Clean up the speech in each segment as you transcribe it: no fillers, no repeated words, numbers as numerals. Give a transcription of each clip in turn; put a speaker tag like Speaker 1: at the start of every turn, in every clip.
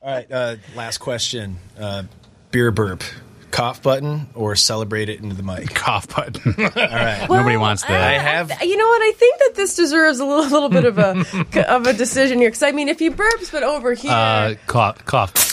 Speaker 1: All right, last question. Beer burp. Cough button or celebrate it into the mic?
Speaker 2: Cough button.
Speaker 1: All right.
Speaker 3: Well,
Speaker 2: Nobody wants that.
Speaker 3: You know what? I think that this deserves a little bit of a decision here. Because, I mean, if he burps, but over here...
Speaker 2: Cough.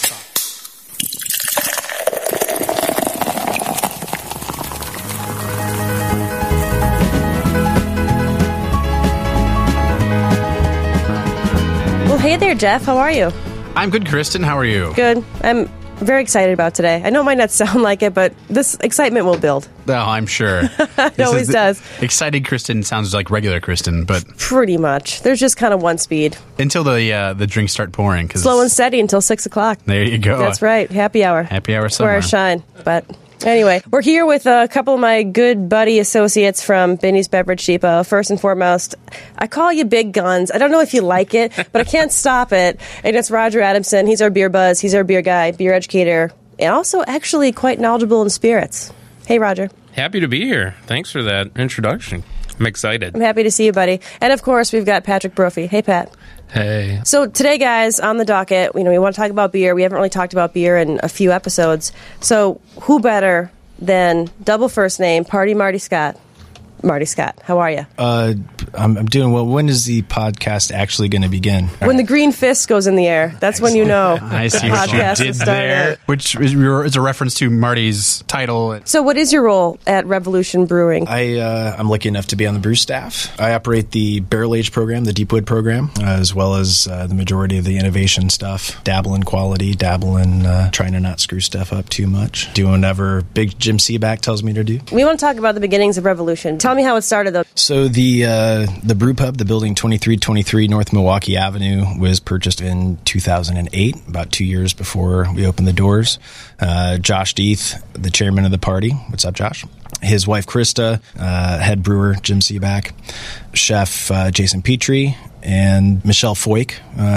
Speaker 3: Well, hey there, Jeff. How are you?
Speaker 2: I'm good, Kristen. How are you?
Speaker 3: Good. I'm very excited about today. I know it might not sound like it, but this excitement will build.
Speaker 2: Oh, I'm sure.
Speaker 3: It always does.
Speaker 2: Excited Kristen sounds like regular Kristen, but...
Speaker 3: Pretty much. There's just kind of one speed.
Speaker 2: Until the drinks start pouring.
Speaker 3: Slow and steady until 6 o'clock.
Speaker 2: There you go.
Speaker 3: That's right. Happy hour.
Speaker 2: Happy hour
Speaker 3: Where
Speaker 2: somewhere.
Speaker 3: I shine. But... Anyway, we're here with a couple of my good buddy associates from Binny's Beverage Depot. First and foremost, I call you Big Guns. I don't know if you like it, but I can't stop it. And it's Roger Adamson. He's our beer buzz. He's our beer guy, beer educator, and also actually quite knowledgeable in spirits. Hey, Roger.
Speaker 4: Happy to be here. Thanks for that introduction. I'm excited.
Speaker 3: I'm happy to see you, buddy. And, of course, we've got Patrick Brophy. Hey, Pat.
Speaker 5: Hey.
Speaker 3: So today, guys, on the docket, we want to talk about beer. We haven't really talked about beer in a few episodes. So who better than double first name, Party Marty Scott? Marty Scott, how are you?
Speaker 1: I'm doing well. When is the podcast actually going to begin?
Speaker 3: When the green fist goes in the air, that's when you know
Speaker 2: I see
Speaker 3: the
Speaker 2: what you
Speaker 3: podcast
Speaker 2: did
Speaker 3: is started.
Speaker 2: there. Which is a reference to Marty's title.
Speaker 3: So what is your role at Revolution Brewing?
Speaker 1: I'm lucky enough to be on the brew staff. I operate the barrel age program, the Deepwood program, as well as the majority of the innovation stuff. Dabble in quality, dabble in trying to not screw stuff up too much. Do whatever Big Jim Seaback tells me to do.
Speaker 3: We want to talk about the beginnings of Revolution. Tell me how it started, though.
Speaker 1: So the brew pub, the building 2323 North Milwaukee Avenue, was purchased in 2008, about 2 years before we opened the doors. Josh Deeth, the chairman of the party. What's up, Josh? His wife, Krista, head brewer, Jim Seaback, chef Jason Petrie, and Michelle Foyk,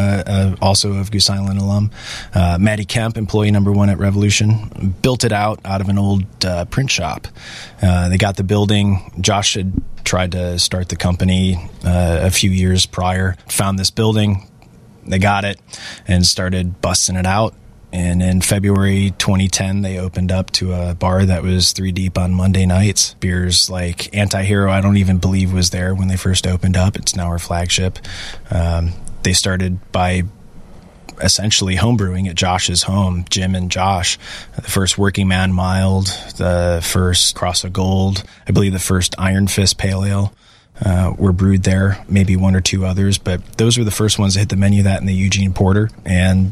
Speaker 1: also of Goose Island alum. Maddie Kemp, employee number one at Revolution, built it out of an old print shop. They got the building. Josh had tried to start the company a few years prior, found this building. They got it and started busting it out. And in February 2010, they opened up to a bar that was 3 deep on Monday nights. Beers like Anti-Hero, I don't even believe was there when they first opened up. It's now our flagship. They started by essentially homebrewing at Josh's home, Jim and Josh. The first Working Man Mild, the first Cross of Gold, I believe the first Iron Fist Pale Ale. Were brewed there, maybe one or two others, but those were the first ones to hit the menu, that and the Eugene Porter. And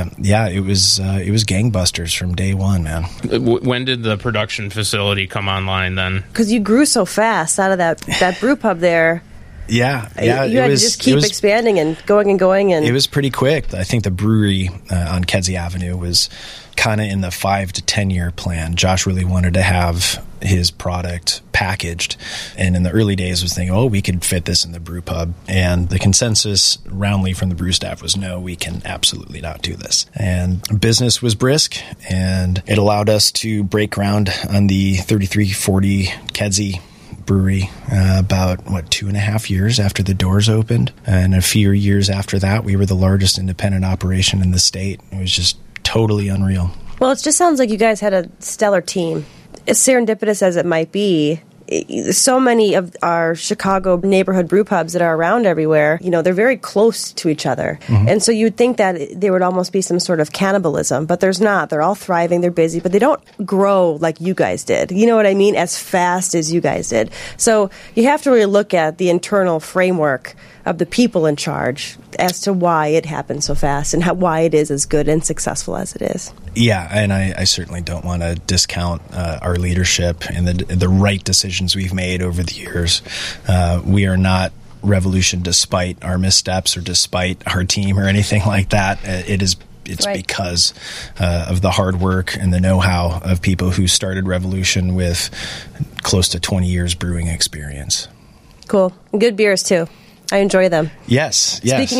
Speaker 1: it was gangbusters from day one, man.
Speaker 4: When did the production facility come online then?
Speaker 3: Because you grew so fast out of that brew pub there.
Speaker 1: Yeah.
Speaker 3: You had to just keep expanding and going. And
Speaker 1: it was pretty quick. I think the brewery on Kedzie Avenue was kind of in the 5 to 10 year plan. Josh really wanted to have his product packaged, and in the early days was thinking, we could fit this in the brew pub. And the consensus roundly from the brew staff was, no, we can absolutely not do this. And business was brisk, and it allowed us to break ground on the 3340 Kedzie brewery about 2.5 years after the doors opened, and a few years after that we were the largest independent operation in the state. It was just totally unreal.
Speaker 3: Well, it just sounds like you guys had a stellar team. As serendipitous as it might be, so many of our Chicago neighborhood brew pubs that are around everywhere, they're very close to each other. Mm-hmm. And so you'd think that there would almost be some sort of cannibalism, but there's not. They're all thriving, they're busy, but they don't grow like you guys did. You know what I mean? As fast as you guys did. So you have to really look at the internal framework of the people in charge as to why it happened so fast and why it is as good and successful as it is.
Speaker 1: Yeah, and I certainly don't want to discount our leadership and the right decisions we've made over the years. We are not Revolution despite our missteps or despite our team or anything like that. It's right. Because of the hard work and the know-how of people who started Revolution with close to 20 years brewing experience.
Speaker 3: Cool. And good beers, too. I enjoy them.
Speaker 1: Yes.
Speaker 3: Speaking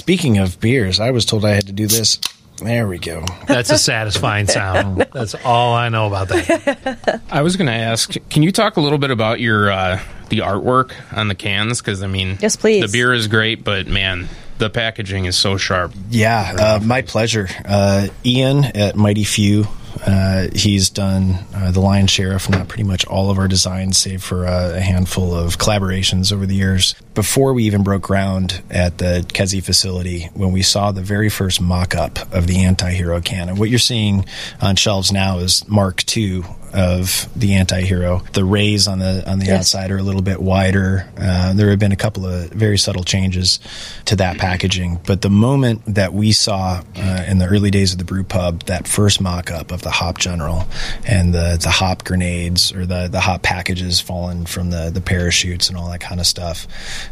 Speaker 3: of beers,
Speaker 1: I was told I had to do this. There we go.
Speaker 5: That's a satisfying sound. That's all I know about that.
Speaker 4: I was going to ask, can you talk a little bit about your the artwork on the cans? Because,
Speaker 3: yes, please.
Speaker 4: The beer is great, but, man, the packaging is so sharp.
Speaker 1: Yeah, my pleasure. Ian at Mighty Few, he's done the lion's share, if not pretty much all of our designs, save for a handful of collaborations over the years. Before we even broke ground at the Kedzie facility, when we saw the very first mock-up of the Anti-Hero can, and what you're seeing on shelves now is Mark II of the Anti-Hero. The rays on the outside are a little bit wider. There have been a couple of very subtle changes to that packaging, but the moment that we saw in the early days of the brew pub, that first mock-up of the Hop General and the hop grenades or the hop packages falling from the parachutes and all that kind of stuff,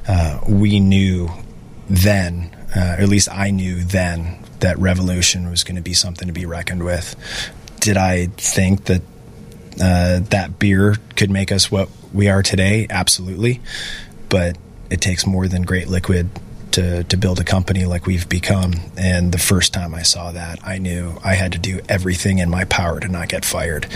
Speaker 1: we knew then, or at least I knew then, that Revolution was going to be something to be reckoned with. Did I think that that beer could make us what we are today? Absolutely. But it takes more than great liquid to build a company like we've become. And the first time I saw that, I knew I had to do everything in my power to not get fired.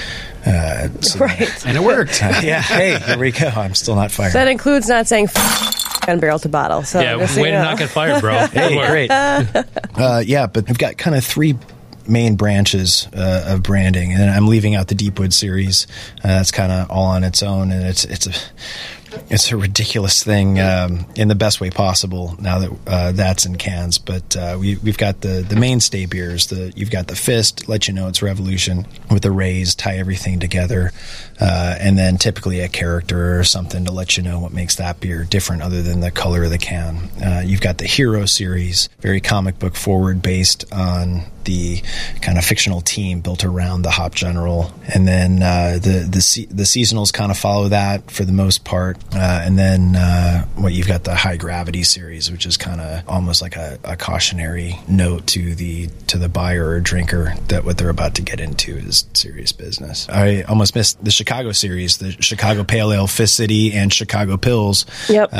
Speaker 3: Right.
Speaker 2: And it worked.
Speaker 1: Yeah. Hey, here we go. I'm still not fired.
Speaker 3: That includes not saying on barrel to bottle. So
Speaker 5: Yeah, way to not get fired, bro.
Speaker 1: Hey, great. Yeah, but I've got kind of three main branches of branding, and I'm leaving out the Deepwood series. That's kind of all on its own, and it's a ridiculous thing in the best way possible now that that's in cans. But we've got the mainstay beers. You've got the Fist, let you know it's Revolution, with the rays, tie everything together, and then typically a character or something to let you know what makes that beer different other than the color of the can. You've got the Hero series, very comic book forward, based on the kind of fictional team built around the Hop General, and then the seasonals kind of follow that for the most part, and then you've got the High Gravity series, which is kind of almost like a cautionary note to the buyer or drinker that what they're about to get into is serious business. I almost missed the Chicago series, the Chicago Pale Ale, Fist City, and Chicago Pills. Yep.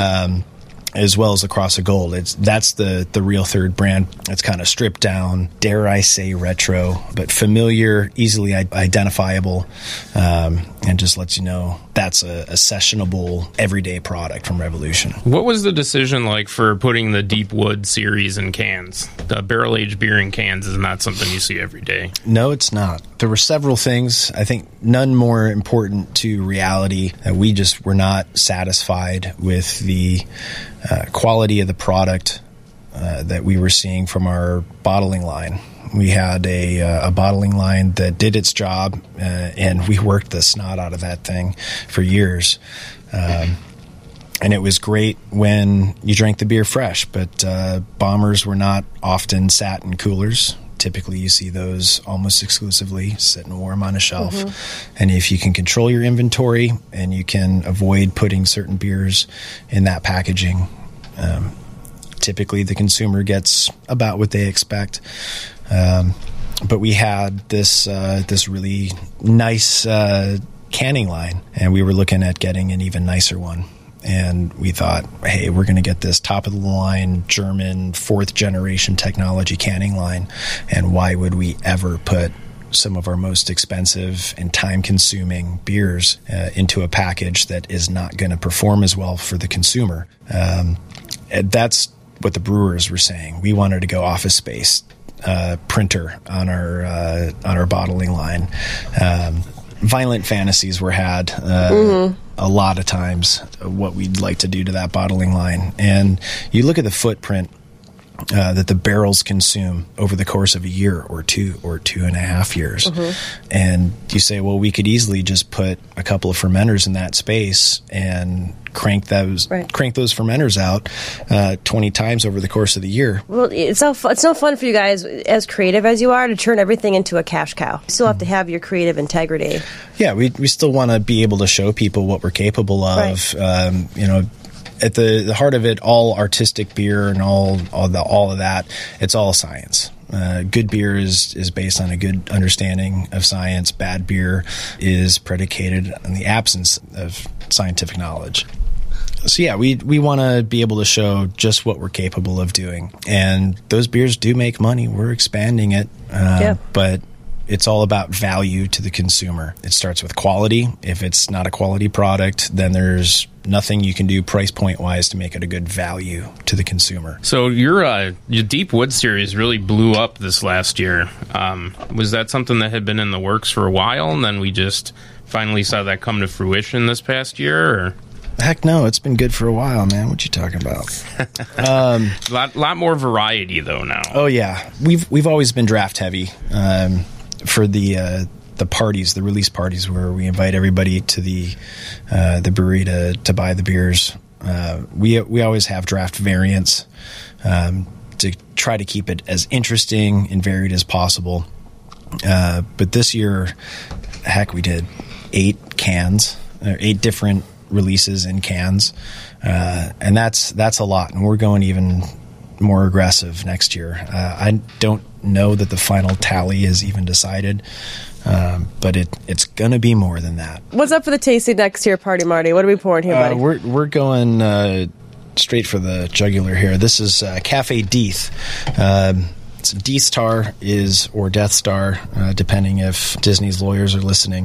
Speaker 1: As well as the Cross of Gold. That's the real third brand. It's kind of stripped down, dare I say retro, but familiar, easily identifiable, and just lets you know that's a sessionable, everyday product from Revolution.
Speaker 4: What was the decision like for putting the Deepwood series in cans? The barrel-aged beer in cans is not something you see every day.
Speaker 1: No, it's not. There were several things, I think none more important to reality, that we just were not satisfied with the quality of the product that we were seeing from our bottling line. We had a bottling line that did its job, and we worked the snot out of that thing for years. And it was great when you drank the beer fresh, but bombers were not often sat in coolers. Typically, you see those almost exclusively sitting warm on a shelf. Mm-hmm. And if you can control your inventory and you can avoid putting certain beers in that packaging, typically the consumer gets about what they expect. But we had this really nice canning line, and we were looking at getting an even nicer one. And we thought, hey, we're going to get this top-of-the-line German fourth-generation technology canning line, and why would we ever put some of our most expensive and time-consuming beers into a package that is not going to perform as well for the consumer? That's what the brewers were saying. We wanted to go office space printer on our bottling line. Violent fantasies were had a lot of times what we'd like to do to that bottling line. And you look at the footprint that the barrels consume over the course of a year or 2.5 years. Mm-hmm. And you say, well, we could easily just put a couple of fermenters in that space and crank those fermenters out 20 times over the course of the year.
Speaker 3: Well, it's no fun for you guys, as creative as you are, to turn everything into a cash cow. You still have to have your creative integrity. Yeah,
Speaker 1: we still want to be able to show people what we're capable of. Right. At the heart of it, all artistic beer and all of that, it's all science. Good beer is based on a good understanding of science. Bad beer is predicated on the absence of scientific knowledge. So yeah, we want to be able to show just what we're capable of doing. And those beers do make money. We're expanding it. But it's all about value to the consumer. It starts with quality. If it's not a quality product, then there's nothing you can do price point wise to make it a good value to the consumer.
Speaker 4: So your Deep Wood series really blew up this last year. Was that something that had been in the works for a while, and then we just finally saw that come to fruition this past year? Or?
Speaker 1: Heck no, it's been good for a while, man. What you talking about?
Speaker 4: Lot more variety though now.
Speaker 1: Oh yeah, we've always been draft heavy for the parties, the release parties, where we invite everybody to the brewery to buy the beers. We always have draft variants to try to keep it as interesting and varied as possible. But this year, heck, we did 8 different releases in cans, and that's a lot. And we're going even more aggressive next year. I don't know that the final tally is even decided. But it's gonna be more than that.
Speaker 3: What's up for the tasting next year party, Marty? What are we pouring here, buddy?
Speaker 1: We're going straight for the jugular here. This is Cafe Death. So Death Star or Death Star, depending if Disney's lawyers are listening.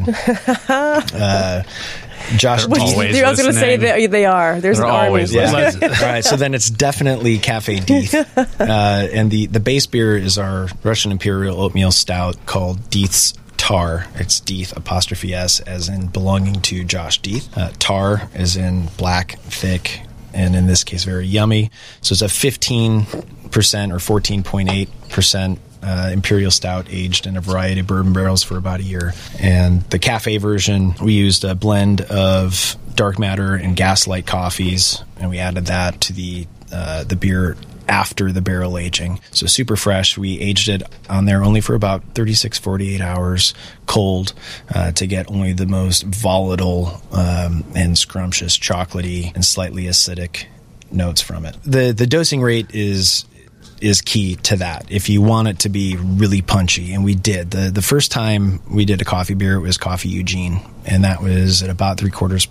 Speaker 1: Josh Death.
Speaker 3: I was going to say they are. There's an army.
Speaker 1: Yeah. All right, so then it's definitely Cafe Death. And the base beer is our Russian Imperial Oatmeal Stout called Death's Tar. It's Death apostrophe S as in belonging to Josh Death. Tar as in black, thick, and in this case very yummy. So it's a 15% or 14.8% Imperial Stout aged in a variety of bourbon barrels for about a year. And the cafe version, we used a blend of Dark Matter and Gaslight coffees, and we added that to the beer after the barrel aging. So super fresh. We aged it on there only for about 36, 48 hours cold to get only the most volatile and scrumptious chocolatey and slightly acidic notes from it. The dosing rate is key to that if you want it to be really punchy, and we did. The first time we did a coffee beer, it was Coffee Eugene, and that was at about 3/4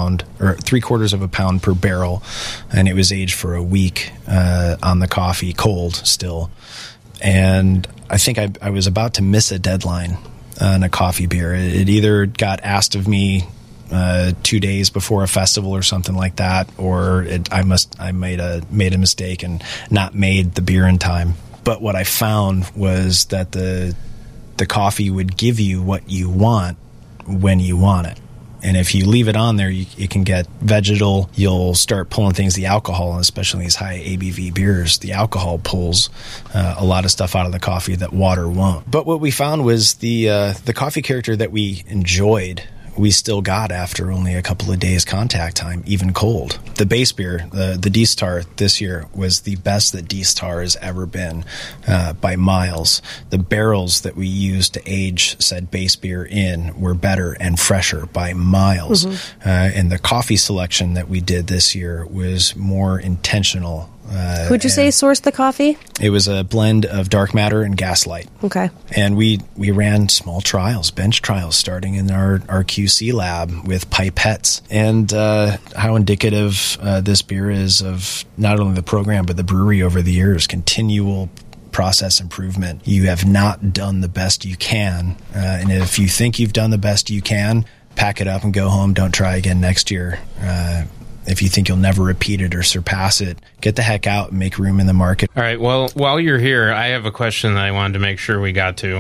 Speaker 1: of a pound per barrel, and it was aged for a week on the coffee, cold still. And I think I was about to miss a deadline on a coffee beer. It either got asked of me 2 days before a festival or something like that, or I made a mistake and not made the beer in time. But what I found was that the coffee would give you what you want when you want it. And if you leave it on there, it can get vegetal. You'll start pulling things, the alcohol, and especially these high ABV beers, the alcohol pulls a lot of stuff out of the coffee that water won't. But what we found was the coffee character that we enjoyed, we still got after only a couple of days contact time, even cold. The base beer, the Death Star this year, was the best that Death Star has ever been by miles. The barrels that we used to age said base beer in were better and fresher by miles. Mm-hmm. And the coffee selection that we did this year was more intentional.
Speaker 3: Who'd you say sourced the coffee?
Speaker 1: It was a blend of Dark Matter and Gaslight.
Speaker 3: Okay.
Speaker 1: And we ran small trials, bench trials, starting in our QC lab with pipettes. And how indicative this beer is of not only the program, but the brewery over the years, continual process improvement. You have not done the best you can. And if you think you've done the best you can, pack it up and go home. Don't try again next year. If you think you'll never repeat it or surpass it, get the heck out and make room in the market.
Speaker 4: All right. Well, while you're here, I have a question that I wanted to make sure we got to.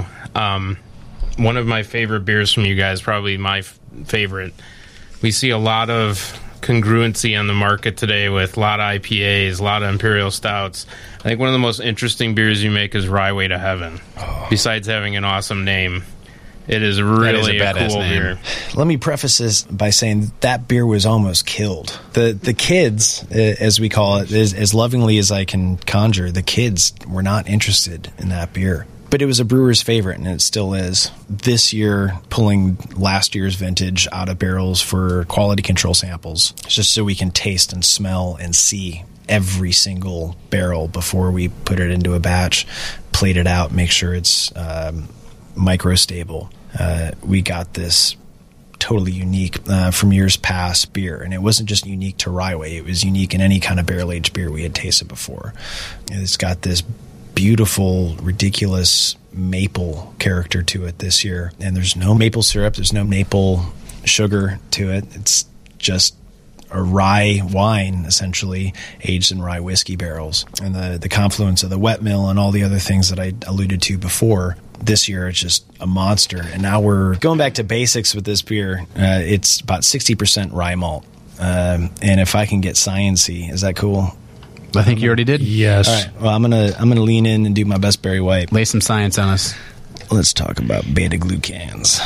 Speaker 4: One of my favorite beers from you guys, probably my favorite. We see a lot of congruency on the market today with a lot of IPAs, a lot of Imperial Stouts. I think one of the most interesting beers you make is Rye Way to Heaven. Oh. Besides having an awesome name, it is really a cool beer.
Speaker 1: Let me preface this by saying that beer was almost killed. The kids, as we call it, as lovingly as I can conjure, the kids were not interested in that beer. But it was a brewer's favorite, and it still is. This year, pulling last year's vintage out of barrels for quality control samples, just so we can taste and smell and see every single barrel before we put it into a batch, plate it out, make sure it's microstable. We got this totally unique from years past beer, and it wasn't just unique to Rye Way, it was unique in any kind of barrel-aged beer we had tasted before. It's got this beautiful, ridiculous maple character to it this year, and there's no maple syrup, there's no maple sugar to it. It's just a rye wine, essentially, aged in rye whiskey barrels. And the confluence of the wet mill and all the other things that I alluded to before, this year it's just a monster. And now we're going back to basics with this beer. It's about 60% rye malt. And if I can get science-y, is that cool?
Speaker 2: I think you already did.
Speaker 5: Yes.
Speaker 1: All right. Well, I'm gonna lean in and do my best Barry White.
Speaker 2: Lay some science on us.
Speaker 1: Let's talk about beta-glucans.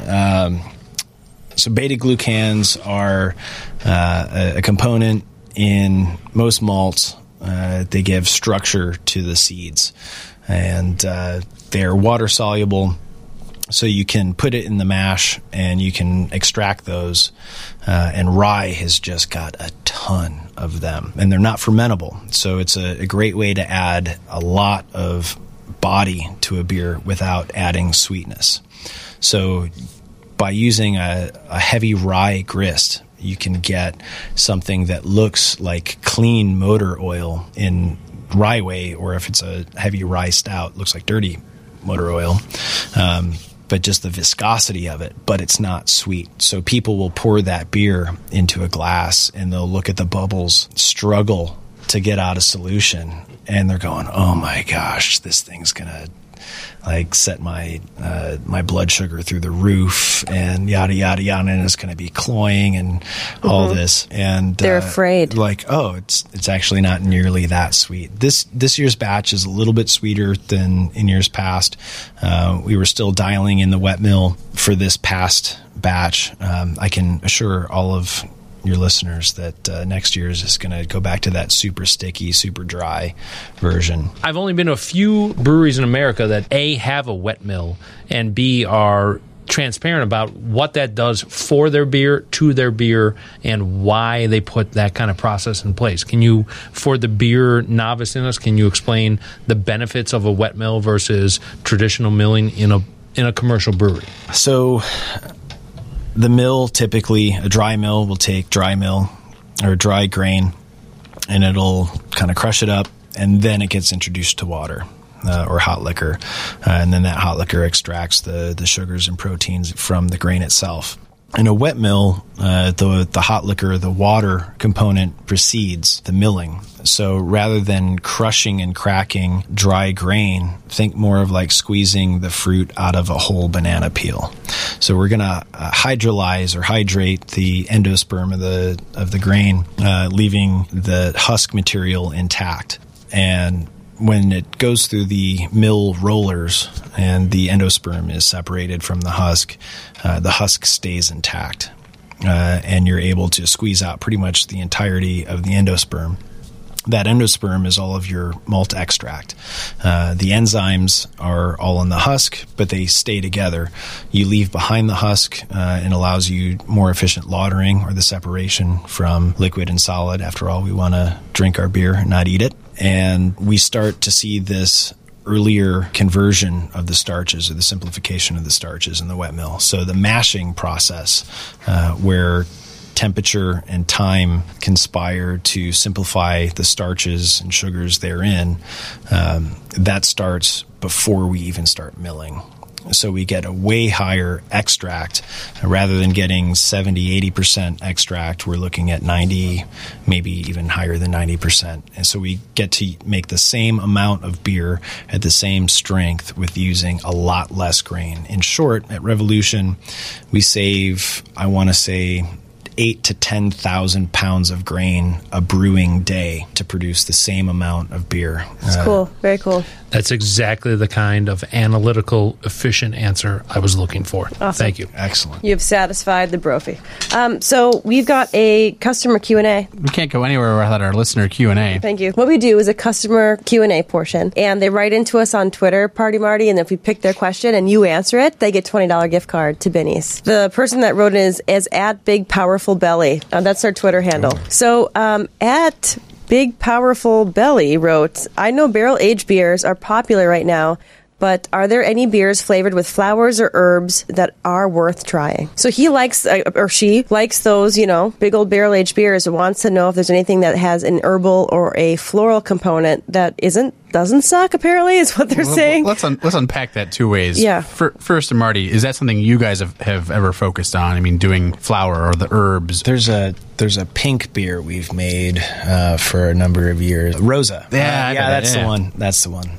Speaker 1: So beta-glucans are a component in most malts. They give structure to the seeds, and they're water-soluble, so you can put it in the mash and you can extract those. And rye has just got a ton of them, and they're not fermentable. So it's a great way to add a lot of body to a beer without adding sweetness. So by using a heavy rye grist, you can get something that looks like clean motor oil in rye way, or if it's a heavy rye stout, looks like dirty motor oil. But just the viscosity of it, but it's not sweet. So people will pour that beer into a glass and they'll look at the bubbles, struggle to get out a solution, and they're going, oh my gosh, this thing's gonna like set my blood sugar through the roof and yada yada yada, and it's gonna be cloying and all this. And
Speaker 3: they're afraid,
Speaker 1: like, oh, it's actually not nearly that sweet. This year's batch is a little bit sweeter than in years past. We were still dialing in the wet mill for this past batch. I can assure all of your listeners that next year's is going to go back to that super sticky, super dry version.
Speaker 5: I've only been to a few breweries in America that A, have a wet mill, and B, are transparent about what that does for their beer, to their beer, and why they put that kind of process in place. Can you, for the beer novice in us, can you explain the benefits of a wet mill versus traditional milling in a commercial brewery?
Speaker 1: So the mill, typically a dry mill, will take dry mill or dry grain, and it'll kind of crush it up, and then it gets introduced to water or hot liquor, and then that hot liquor extracts the sugars and proteins from the grain itself. In a wet mill, the hot liquor, the water component precedes the milling. So rather than crushing and cracking dry grain, think more of like squeezing the fruit out of a whole banana peel. So we're going to hydrolyze or hydrate the endosperm of the grain, leaving the husk material intact. And when it goes through the mill rollers and the endosperm is separated from the husk stays intact, and you're able to squeeze out pretty much the entirety of the endosperm. That endosperm is all of your malt extract. The enzymes are all in the husk, but they stay together. You leave behind the husk, and allows you more efficient lautering, or the separation from liquid and solid. After all, we want to drink our beer, not eat it. And we start to see this earlier conversion of the starches, or the simplification of the starches in the wet mill. So the mashing process, where temperature and time conspire to simplify the starches and sugars therein, that starts before we even start milling. So we get a way higher extract. Rather than getting 70, 80% extract, we're looking at 90, maybe even higher than 90%. And so we get to make the same amount of beer at the same strength with using a lot less grain. In short, at Revolution, we save, I want to say, 8,000 to 10,000 pounds of grain a brewing day to produce the same amount of beer.
Speaker 3: That's cool. Very cool.
Speaker 5: That's exactly the kind of analytical, efficient answer I was looking for.
Speaker 3: Awesome.
Speaker 5: Thank you.
Speaker 1: Excellent.
Speaker 3: You've satisfied the brophy. So we've got a customer Q&A.
Speaker 2: We can't go anywhere without our listener Q&A.
Speaker 3: Thank you. What we do is a customer Q&A portion, and they write into us on Twitter, Party Marty, and if we pick their question and you answer it, they get $20 gift card to Binny's. The person that wrote it is at Big Powerful Belly. That's our Twitter handle. So at Big Powerful Belly wrote, I know barrel-aged beers are popular right now, but are there any beers flavored with flowers or herbs that are worth trying? So he likes, or she likes those, big old barrel-aged beers, and wants to know if there's anything that has an herbal or a floral component that isn't doesn't suck, apparently, is what they're saying.
Speaker 2: Let's unpack that two ways.
Speaker 3: Yeah.
Speaker 2: First, Marty, is that something you guys have ever focused on? I mean, doing flower or the herbs?
Speaker 1: There's a pink beer we've made for a number of years. Rosa. That's the one. That's the one.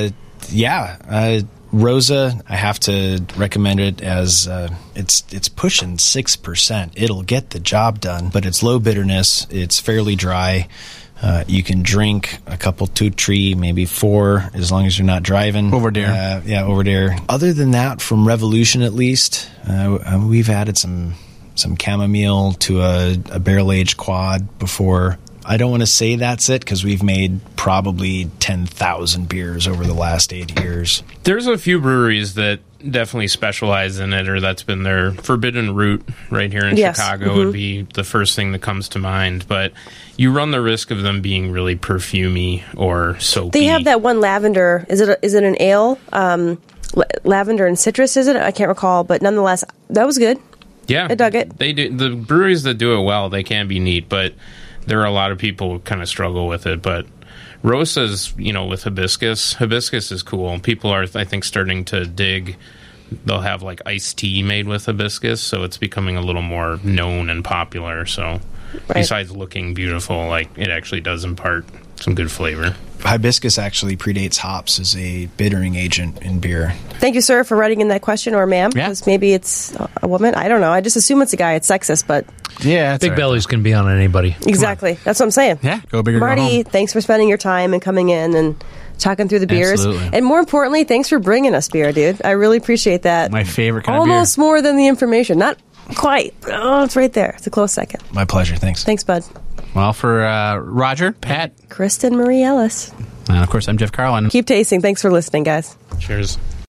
Speaker 1: Rosa, I have to recommend it as it's pushing 6%. It'll get the job done, but it's low bitterness. It's fairly dry. You can drink a couple, 2, 3, maybe 4, as long as you're not driving.
Speaker 2: Over there.
Speaker 1: Over there. Other than that, from Revolution at least, we've added some chamomile to a barrel-aged quad before. I don't want to say that's it because we've made probably 10,000 beers over the last 8 years.
Speaker 4: There's a few breweries that definitely specialize in it, or that's been their Forbidden Root right here in Chicago would be the first thing that comes to mind. But you run the risk of them being really perfumey or soapy.
Speaker 3: They have that one lavender. Is it an ale? Lavender and citrus, is it? I can't recall, but nonetheless, that was good.
Speaker 4: Yeah,
Speaker 3: I dug it.
Speaker 4: They do. The breweries that do it well, they can be neat, but there are a lot of people who kind of struggle with it. But Rosa's, with hibiscus is cool. People are, I think, starting to dig. They'll have like iced tea made with hibiscus, so it's becoming a little more known and popular. So besides looking beautiful, like it actually does impart some good flavor.
Speaker 1: Hibiscus actually predates hops as a bittering agent in beer.
Speaker 3: Thank you, sir, for writing in that question, or ma'am, because maybe it's a woman. I don't know. I just assume it's a guy. It's sexist, but
Speaker 5: big bellies can be on anybody.
Speaker 3: Exactly. That's what I'm saying.
Speaker 2: Yeah, go big or
Speaker 3: Marty,
Speaker 2: go home.
Speaker 3: Thanks for spending your time and coming in and talking through the beers.
Speaker 2: Absolutely.
Speaker 3: And more importantly, thanks for bringing us beer, dude. I really appreciate that.
Speaker 2: My favorite kind of beer.
Speaker 3: Almost more than the information. Not quite. Oh, it's right there. It's a close second.
Speaker 1: My pleasure. Thanks.
Speaker 3: Thanks, bud.
Speaker 2: Well, for Roger, Pat,
Speaker 3: Kristen Marie Ellis.
Speaker 2: and of course, I'm Jeff Carlin.
Speaker 3: Keep tasting. Thanks for listening, guys.
Speaker 4: Cheers.